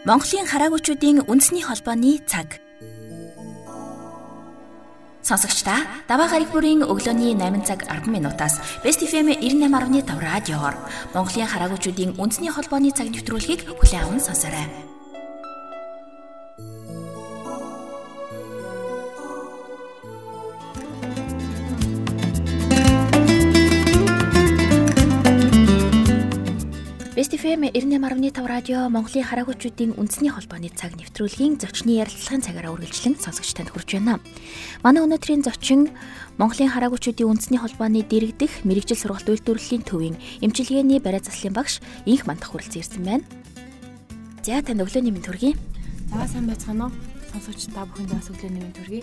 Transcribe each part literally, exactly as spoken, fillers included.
Монголын хараагуучдын үндэсний холбооны цаг. Сонсогчдаа даваа гараг бүрийн өглөөний найман цаг арван минутаас Best эф эм ninety-eight point five радиоор Монголын хараагуучдын үндэсний холбооны цаг нэвтрүүлгийг хүлээн аван сонсоорой. Best эф эм ninety-eight point five радио Монголын хараагуучдын үндэсний холбооны цаг нэвтрүүлгийн зочны ярилцлагын цагаараа үргэлжлэн сонсогч танд хүрч байна. Манай өнөөдрийн зочин Монголын хараагуучдын үндэсний холбооны дэргэдэх мэрэгжил сургалт үйлдвэрлэлийн төвийн эмчилгээний барай заслын багш Инх Мандах хүрэлцэн ирсэн байна. За танд өглөөний мэнд хүргэе. За сайн байцгаана уу? Сонсогч та бүхэнд бас өглөөний мэнд хүргэе.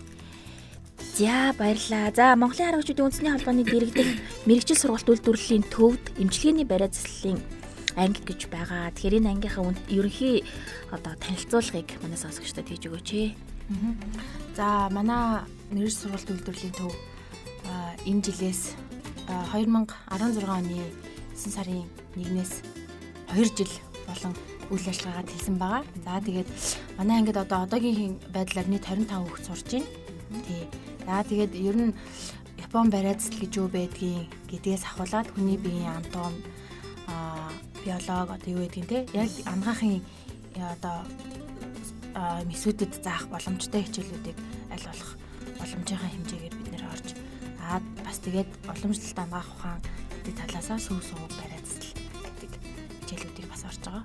За баярлалаа. За Монголын хараагуучдын үндэсний холбооны дэргэдэх мэрэгжил сургалт үйлдвэрлэлийн төвд эмчилгээний барай заслын анги гэж байгаа. Тэгэхээр энэ ангийнхаа ерөнхий одоо танилцуулгыг манай сонсогчдод хийж өгөөч. За манай мэрэгжил сургалт үйлдвэрлэлийн төв энэ жилээс twenty sixteen оны nine сарын нэгнээс two жил болон үйл ажиллагаагаар хэлсэн байгаа. За тэгээд манай ангид одоо одоогийн байдлаар нийт twenty-five хүүхэд сурж байна. Тий. За тэгээд ер нь Япон барай засал гэж юу байдгийг гэдгээс ахуулаад хүний биеийн анатоми биолог одоо юу гэдгийг те яг ангаахын одоо мэсүүдэд заах боломжтой хичээлүүдийг аль болох боломжийнхаа хэмжээгээр бид нэр орж аа бас тэгээд уламжлалт ангаах ухаан гэдэг талаасаа сүв сувг барай засал гэдэг хичээлүүдийг бас орж байгаа.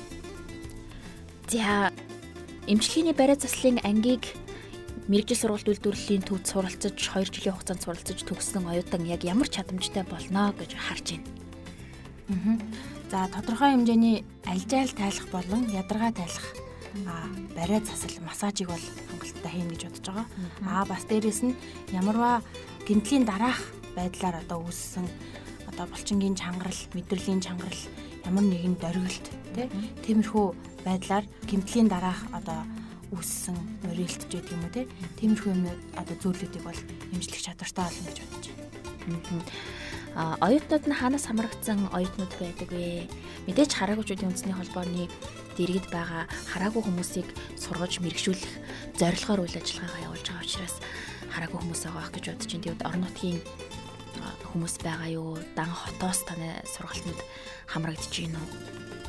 За эмчилгээний барай заслын ангийг мэрэгжил сургалт үйлдвэрлэлийн төвд суралцаж two жилийн хугацаанд суралцаж төгссөн оюутан яг ямар чадамжтай болно гэж харж байна. Аа. За тодорхой хэмжээний альжаал тайлах болон ядаргаа тайлах барай засал массажийг бол хангалттай хийнэ гэж бодож байгаа. Аа бас дээрэс нь ямарваа гэмтлийн дараах байдлаар одоо үүссэн одоо булчингийн чангарал, мэдрэлийн чангарал, ямар нэгэн дөргөлт тий тиймэрхүү байдлаар гэмтлийн дараах одоо үүссэн мөрөлтж байдаг юм уу тий тиймэрхүү юм одоо зүйлүүдийг бол эмчлэх чадвартай болно гэж бодож байна. А оюутнууд нь хаанаас хамрагдсан оюутнууд байдаг вэ? Мэдээж хараагуучдын үндэсний холбооны дэргэд байгаа хараагүй хүмүүсийг сургаж мэрэгшүүлэх зорилгоор үйл ажиллагаагаа явуулж байгаа учраас хараагүй хүмүүс байгаа байх гэж бодож байна. Тэгвэл орон нутгийн хүмүүс байгаа юу? Дан хотоос таны сургалтанд хамрагдаж байна уу?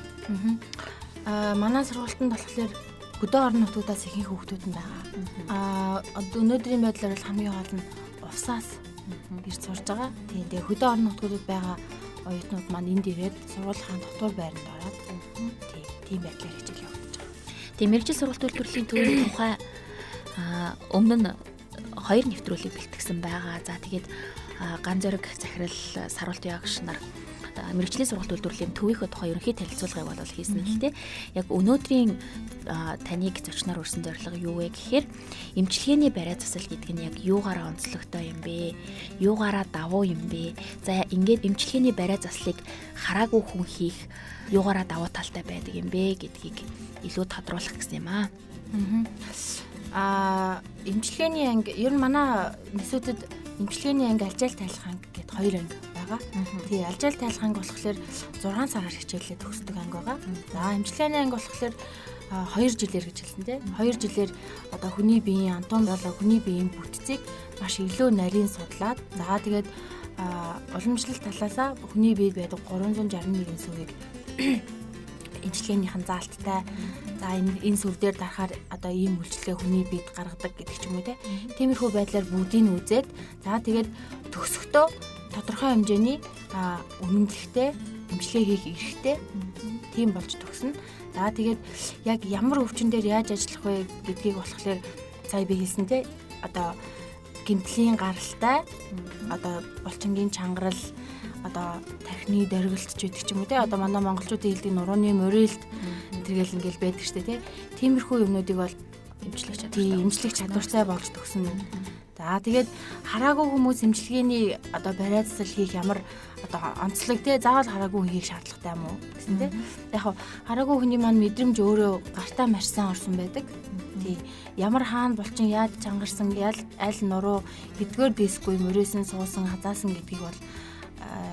Аа манай сургалтанд болохоор хөдөө орон нутгуудаас ихэнх хүүхдүүд нь байгаа. Аа өнөөдрийн байдлаар бол хамгийн гол нь Увсаас ирж сурж байгаа. Тийм тэгээ хөдөө орон нутгуудад байгаа оюутнууд маань энд ирээд сургуулийн дотор байранд ороод тийм тийм байдлаар хичээл явуулж байгаа. Тийм мэрэгжил сургалт үйлдвэрлэлийн төвийн тухай өмнө нь хоёр нэвтрүүлэг бэлтгэсэн байгаа. За тэгээд Ган зориг захирал Саруулт Ягш нар мэрэгжлийн сургалт үйлдвэрлэлийн төвийнхөө тухай ерөнхий танилцуулгыг бол хийсэн л дээ. Яг өнөөдрийн таныг зочноор өрсөн зорилго юу вэ гэхээр эмчилгээний барай засал гэдэг нь яг юугаараа онцлогтой юм бэ? Юугаараа давуу юм бэ? За ингээд эмчилгээний барай заслыг хараагүй хүн хийх юугаараа давуу талтай байдаг юм бэ гэдгийг илүү тодруулах гэсэн юм аа. Аа эмчилгээний анги ер нь манай нэсүүдэд эмчилгээний анги альжаал тайлах анги гэдэг хоёр анги байгаа. Тэгээ альжаал тайлах анги болохоор six сараар хичээлээ төгсдөг анги байгаа. За эмчилгээний анги болохоор two жилээр гэж хэлсэн тийм. two жилээр одоо хүний биеийн анатоми болоо хүний биеийн бүтцийг маш илүү нарийн судлаад за тэгээд уламжлалт талаасаа хүний биед байдаг three sixty-one сүвийг эмчилгээнийхэн заалттай за энэ энэ сүв дээр дарахаар одоо ийм үйлчлэгээ хүний биед гаргадаг гэдэг ч юм уу те. Тиймэрхүү байдлаар бүгдийг нь үзээд за тэгээд төгсөхдөө тодорхой хэмжээний үнэмлэхтэй эмчилгээ хийх эрхтэй тийм болж төгснө. За тэгээд яг ямар өвчин дээр яаж ажиллах вэ гэдгийг болохоор сая би хэлсэн те. Одоо гэмтлийн гаралтай одоо булчингийн чангарал одоо тархины дөргөлтч гэдэг ч юм уу те одоо манай монголчуудын хэлдэг нурууны мөрөлт тэргээл ингээл байдаг штэ те тиймэрхүү юмнуудыг бол эмчлэх чадвартай эмчлэх чадвартай болж төгсөн. За тэгээд хараагүй хүмүүс эмчилгээний одоо барай засал хийх ямар одоо онцлог те заавал хараагүй хийх шаардлагатай юм уу гэсэн те. Яг хараагүй хүний маань мэдрэмж өөрөө гартаа марьсан орсон байдаг. Тий. Ямар хаана булчин яаж чангарсан аль нуруу эдгээр дисгүй мөрөөсөн суусан хазаасан гэдгийг бол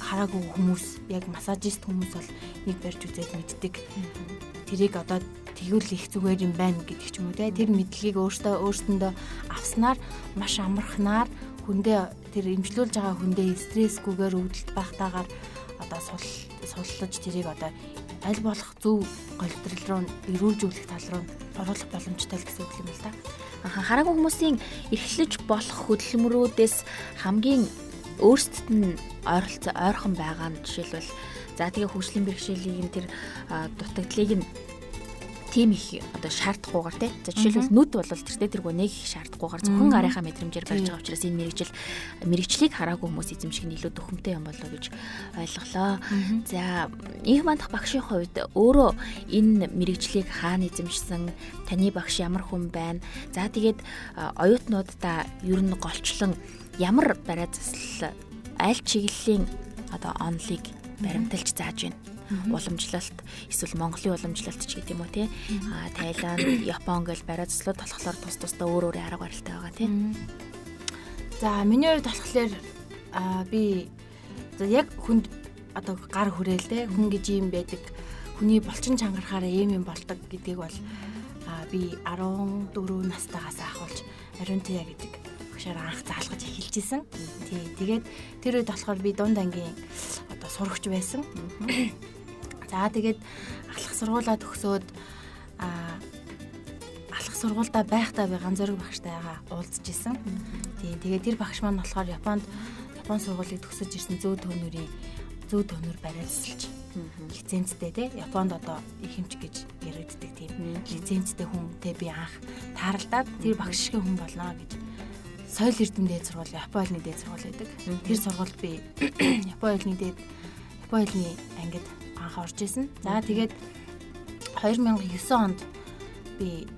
хараагүй хүмүүс яг массажист хүмүүс бол нэг барьж үзээд мэддэг. Тэрийг одоо тэгвэл их зүгээр юм байна гэдэг ч юм уу те. Тэр мэдлэгийг өөртөө өөртөндөө авснаар маш амархнаар хүндээ тэр имжлүүлж байгаа хүндээ стрессгүйгээр өвдөлт байхтаагаар одоо сул суллаж тэрийг одоо аль болох зөв голитрал руу эрүүлжүүлэх тал руу оруулах боломжтой л гэсэн үг юм л да. Аха хараагүй хүмүүсийн эрхлэж болох хөдөлмөрүүдээс хамгийн өөрсдөд нь ойролцоо ойрхон байгаа нь жишээлбэл за тэгээ хөгжлийн бэрхшээлийн тэр дутагдлыг нь тийм их одоо шаардахгүйгээр тий. За жишээлбэл нүд бол тэртээ тэргүй нэг их шаардахгүйгээр зөвхөн гарынхаа мэдрэмжээр барьж байгаа учраас энэ мэрэгжил мэрэгчлийг хараагүй хүмүүс эзэмших нь илүү төхөмтэй юм болоо гэж ойлголоо. За их мандах багшийн хувьд өөрөө энэ мэрэгжлийг хаана эзэмшсэн, таны багш ямар хүн байна? За тэгээд оюутнуудаа ер нь голчлон ямар бариа заслал аль чиглэлийн одоо онлыг баримталж зааж байна? Уламжлалт эсвэл Монголын уламжлалт ч гэдэг юм уу тий. А Таиланд, Япон гэл бариа заслууд болохоор тус тусдаа өөр өөр арга барилтай байгаа тий. За миний хувьд болохоор би яг хүнд одоо гар хүрээл тий хүн гэж юм байдаг. Хүний булчин чангарахаараа ийм юм болдог гэдгийг бол би арван дөрөв настайгаас ахуулж ариун таяа гэдэг багшаар анх заалгаж эхэлжсэн. Тий тэгээд тэр үед болохоор би дунд ангийн одоо сурагч байсан. За тэгээд ахлах сургуулаа төгсөөд аа ахлах сургуультай байхдаа би ганц зөрөг багштайгаа уулзж исэн. Тийм тэгээд тэр багш маань болохоор Японд Япон сургуулийг төгсөж ирсэн зөө төөнөрийн зөө төөнөр бариа засалж лицензтэй тий Японд одоо ихэмч гэж яригддаг тийм лицензтэй хүнтэй би анх тааралдаад тэр багш шиг хүн болно гэж соёл эрдэм дээд сургууль Япон хэлний дээд сургууль байдаг. Тэр сургуульд би Япон хэлний дээд Япон хэлний ангид анх орж исэн. За тэгээд хоёр мянга и девять онд би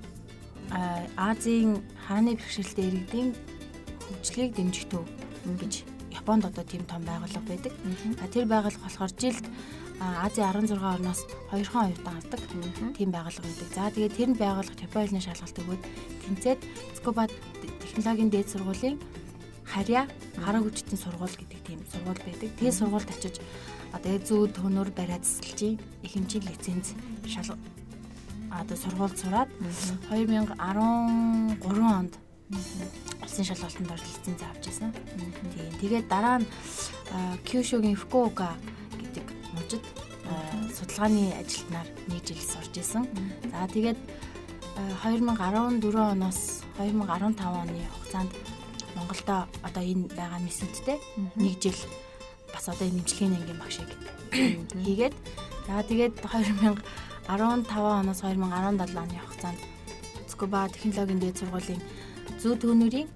Азийн хааны бэрхшээлтэй иргэдийн хөгжлийг дэмжих төв гэж Японд одоо тийм том байгууллага байдаг. Тэр байгууллага болохоор жилд Азийн арван зургаан орноос хоёрхан оюутан авдаг тийм байгууллага байдаг. За тэгээд тэр байгууллагт Япон хэлний шалгалт өгөөд тэнцээд Цукуба технологийн дээд сургуулийн харьяа хараа хүчтэн сургууль гэдэг тийм сургууль байдаг. Тэр сургуульд очиж одоо зүү төнөр бариа засалж их хэмжээ лиценз шал одоо сургуульд сураад хоёр мянга и гурван онд улсын шалгалтанд орж лиценз авч ирсэн. Тийм. Тэгээд дараа нь Кюшугийн Фукуока гэдэг мужид судалгааны ажилтнаар нэг жил сурж исэн. За тэгээд хоёр мянга и дөрвөн оноос хоёр мянга и таван оны хугацаанд Монголдо одоо энэ байгаа мэсэдтэй нэг жил бас одоо энэ эмчилгээний ангийн багшийг хийгээд за тэгээд хоёр мянга и таван оноос хоёр мянга и седем оны хугацаанд Цукуба технологийн дээд сургуулийн зүү төөнөрийн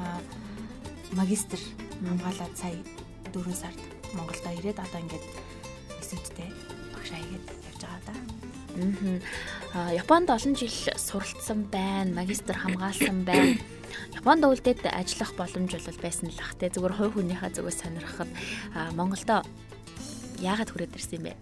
магистр хамгаалаад сая дөрвөн сард Монголдо ирээд одоо ингээд мэсэдтэй багшаа хийгээд явж байгаа да. Аа Японд олон жил суралцсан байна, магистр хамгаалсан байна. Японд үлдээд ажиллах боломж бол байсан л ах те зүгээр хувь хүнийхээ зүгээс сонирхоход Монголдо яагаад хүрээд ирсэн юм бэ?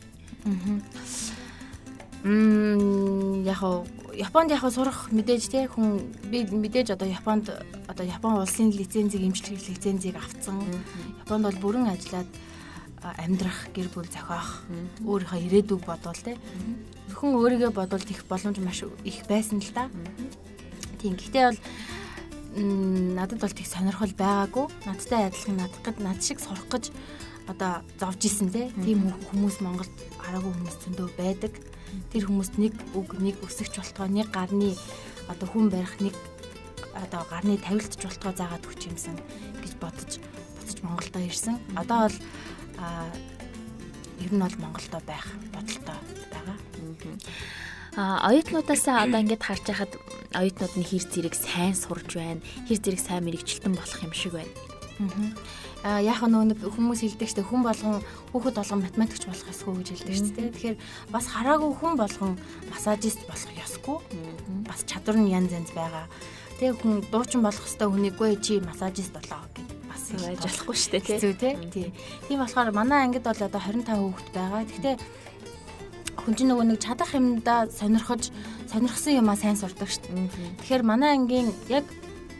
Мм яг Японд яг сурах мэдээж те хүн би мэдээж одоо Японд одоо Япон улсын лицензийг эмчлэх лицензийг авцсан. Японд бол бүрэн ажиллаад амьдрах, гэр бүл зохиох, өөрийнхөө ирээдүг бодвол те зөвхөн өөрийгөө бодвол их боломж маш их байсан л да. Тийм гэхдээ бол надад бол тэг сонирхол байгаагүй. Надтай адилхан надах гэд над шиг сурах гэж одоо зовж исэн те. Тийм хүмүүс Монголд араагүй хүмүүс зөндөө байдаг. Тэр хүмүүст нэг үг, нэг өсөгч болтгоо, нэг гарны одоо хүн барих, нэг одоо гарны тавилтч болтгоо заагаад өгч юмсан гэж бодож буцаж Монголдо ирсэн. Одоо бол ер нь бол Монголдо байх бодолтой байгаа. А оюутнуудаас одоо ингээд харж байхад оюутнууд нь хэр зэрэг сайн сурж байна, хэр зэрэг сайн мэрэгчлэн болох юм шиг байна. Аа яг нөгөө хүмүүс хэлдэг ч хүн болгон хүүхэд болгон математикч болох ёсгүй гэж хэлдэг шүү дээ. Тэгэхээр бас хараагүй хүн болгон массажист болох ёсгүй. Бас чадвар нь янз янз байгаа. Тэгээ хүн дуучин болох ёстой хүнийггүй чи массажист болоо гэдэг бас байж болохгүй шүү дээ тий. Тийм болохоор манай ангид бол одоо двадцать пять хүүхэд байгаа. Гэхдээ хүн чинь нөгөө нэг чадах юмдаа сонирхож сонирхсан юмаа сайн сурдаг шүү дээ. Тэгэхээр манай ангийн яг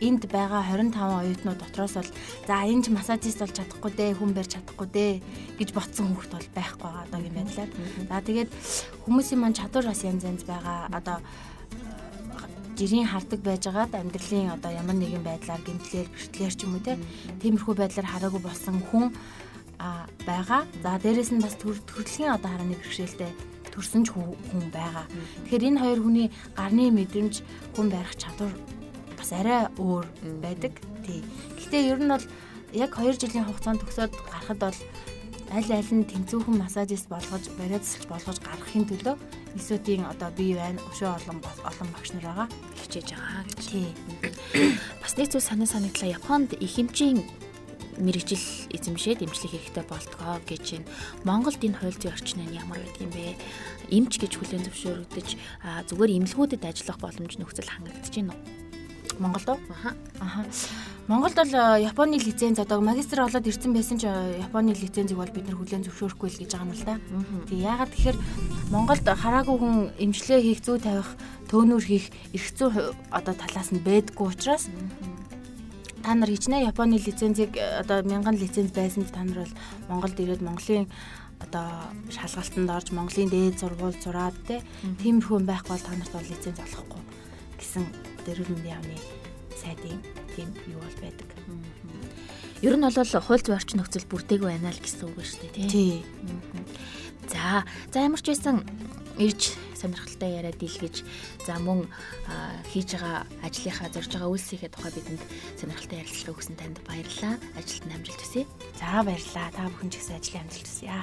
энд байгаа хорин таван оюутнууд дотроос бол за энэ ч массажист болж чадахгүй дээ, хүн барьж чадахгүй дээ гэж ботсон хүүхэд бол байхгүй байгаа одоогийн байдлаар. За тэгээд хүмүүсийн маань чадвар бас янз янз байгаа. Одоо жирийн хардаг байжгаад амьдралын одоо ямар нэгэн байдлаар гэмтлэр, бэртлэр ч юм уу те тиймэрхүү байдлаар хараагүй болсон хүн а байгаа. За дээрэс нь бас төрөлхийн одоо харааны бэрхшээлтэй төрсөн ч хүн байгаа. Тэгэхээр энэ хоёр хүний гарны мэдрэмж, хүн барих чадвар бас арай өөр байдаг. Тий. Гэхдээ ер нь бол яг хоёр жилийн хугацаанд төгсөөд гарахад бол аль аль нь тэнцүүхэн массажист болгож, бариадсалж болгож гаргахын төлөө эсүүдийн одоо бие байна, өшөө олон олон багш нар байгаа хичээж байгаа гэж. Тий. Бас нэг зүйл санаа санагдлаа. Японд их хэмжээний мэрэгжил эзэмшээд эмчлэх хэрэгтэй болтгоо гэж байна. Монголд энэ хууль зүйн орчин нь ямар байдаг юм бэ? Эмч гэж хүлээн зөвшөөрөгдөж зүгээр эмнэлгүүдэд ажиллах боломж нөхцөл хангагдаж байна уу? Монголд уу? Аха. Аха. Монголд бол Японы лиценз одоо магистр болоод ирсэн байсан ч Японы лицензийг бол бид нар хүлээн зөвшөөрөхгүй л гэж байгаа юм л да. Тэг яагаад тэгэхээр Монголд хараагүй хүн эмчлээ хийх, зүй тавих, төөнүүр хийх эрх зүй одоо талаас нь байдаггүй учраас та нар хичнээн Японы лицензийг одоо мянган лиценз байсан та нар бол Монголд ирээд Монголын одоо шалгалтанд орж Монголын дээд сургууль зураад те тиймэрхүү байхгүй бол та нарт бол лиценз олохгүй гэсэн эрүүл мэндийн яамны сайдын тийм юу бол байдаг. Ер нь бол хууль зүйн орчин нөхцөл бүрдээг байна л гэсэн үг ба шүү дээ тий. За за ямар ч байсан ирж сонирхолтой яриад дийлгэж за мөн хийж байгаа ажлынхаа зорж байгаа үйлсийнхээ тухай бидэнд сонирхолтой ярилцлага өгсөн танд баярлалаа. Ажилд нь амжилт хүсье. За баярлалаа. Та бүхэн ч гэсэн ажлын амжилт хүсье.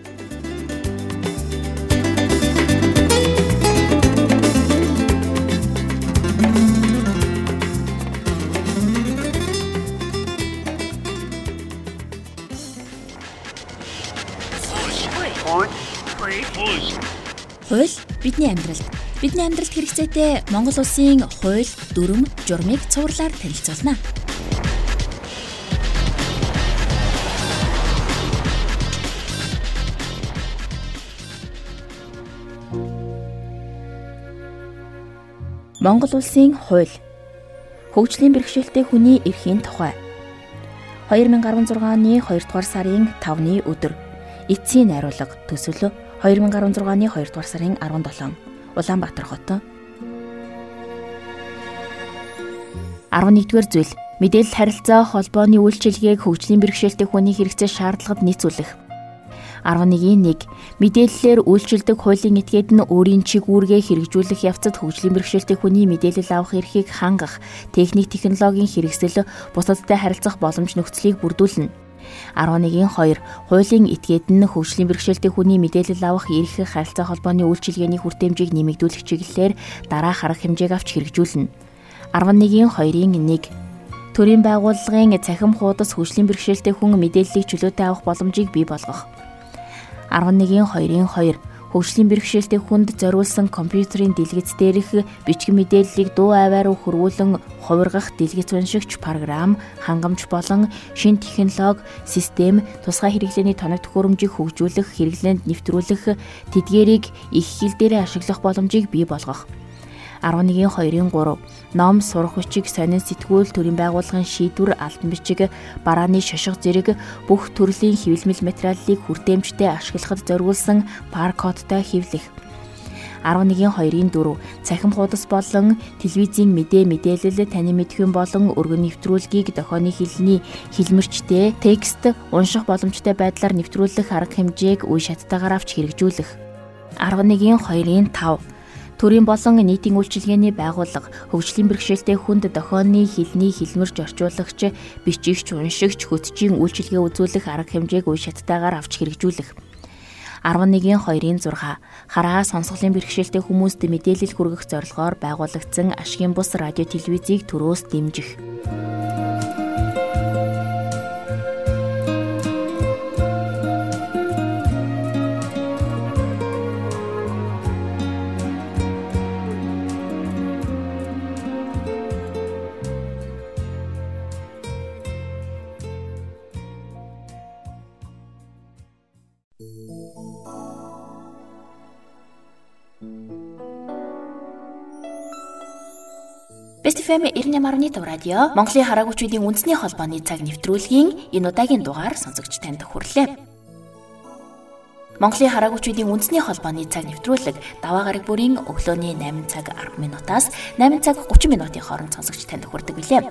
Хууль бидний амьдралд бидний амьдралд хэрэгцээтэй Монгол улсын хууль, дүрм, журмыг цувралаар танилцуулна. Монгол улсын хууль. Хөгжлийн бэрхшээлтэй хүний эрхийн тухай. две тысячи десять оны хоёрдугаар сарын тавны өдөр. Эцсийн найруулга төсөл две тысячи десять оны хоёрдугаар сарын дөрөвт Улаанбаатар хот. арван нэгдүгээр зүйл мэдээлэл харилцаа холбооны үйлчилгээг хөгжлийн бэрхшээлтэй хүний хэрэгцээ шаардлагад нийцүүлэх. арван нэгдүгээр нэг мэдээллээр үйлчилдэг хуулийн этгээд нь өөрийн чиг үүргээ хэрэгжүүлэх явцад хөгжлийн бэрхшээлтэй хүний мэдээлэл авах эрхийг хангах, техник технологийн хэрэгсэл бусадтай харилцах боломж нөхцөлийг бүрдүүлнэ. арван нэгдүгээр хоёр хуулийн этгээд нь хөгжлийн бэрхшээлтэй хүний мэдээлэл авах эрх харилцаа холбооны үйлчилгээний хүртээмжийг нэмэгдүүлэх чиглэлээр дараах арга хэмжээг авч хэрэгжүүлнэ. арван нэгдүгээр хоёрын нэг төрийн байгууллагын цахим хуудас хөгжлийн бэрхшээлтэй хүн мэдээллийг чөлөөтэй авах боломжийг бий болгох. арван нэгдүгээр хоёрын хоёр хөгжлийн бэрхшээлтэй хүнд зориулсан компьютерийн дэлгэц дээрх бичгэн мэдээллийг дуу аваар хөрвүүлэн хувиргах дэлгэц уншигч програм, хангамж болон шинэ технологи, систем, тусгай хэрэглээний тоног төхөөрөмжийг хөгжүүлэх, хэрэглээнд нэвтрүүлэх, тэдгээрийг их хэл дээрээ ашиглах боломжийг бий болгох. арван нэгдүгээр хоёрын гурав ном, сурах хүчиг, сонин сэтгүүл, төрийн байгууллагын шийдвэр, алтан бичиг, барааны шошго зэрэг бүх төрлийн хэвлэмэл материалыг хүртээмжтэй ашиглахад зориулсан баркодтой хэвлэх. арван нэгдүгээр хоёрын дөрөв цахим хуудас болон телевизийн мэдээ, мэдээлэл, таны мэдхүйн болон өргөн нэвтрүүлгийг дохионы хэлний хэлмэрчтэй текст унших боломжтой байдлаар нэвтрүүлэх арга хэмжээг үе шаттайгаар авч хэрэгжүүлэх. арван нэгдүгээр хоёрын тав төрийн болон нийтийн үйлчилгээний байгууллага, хөгжлийн бэрхшээлтэй хүнд дохионы хэлний хэлмэрч орчуулагч, бичигч, уншигч, хөтчийн үйлчилгээ үзүүлэх арга хэмжээг үе шаттайгаар авч хэрэгжүүлэх. арван нэгдүгээр хоёрын зурга хараа сонсголын бэрхшээлтэй хүмүүст мэдээлэл хүргэх зорилгоор байгуулагдсан ашигын бус радио телевизийг төрөөс дэмжих. Best эф эм ninety eight point five радио Монголын хараагүйчүүдийн үндэсний холбооны цаг нэвтрүүлгийн энэ удаагийн дугаар сонсогч танд хүрлээ. Монголын хараагүйчүүдийн үндэсний холбооны цаг нэвтрүүлэг даваа гараг бүрийн өглөөний eight цаг ten минутаас eight цаг thirty минутын хооронд сонсогч танд хүрдэг билээ.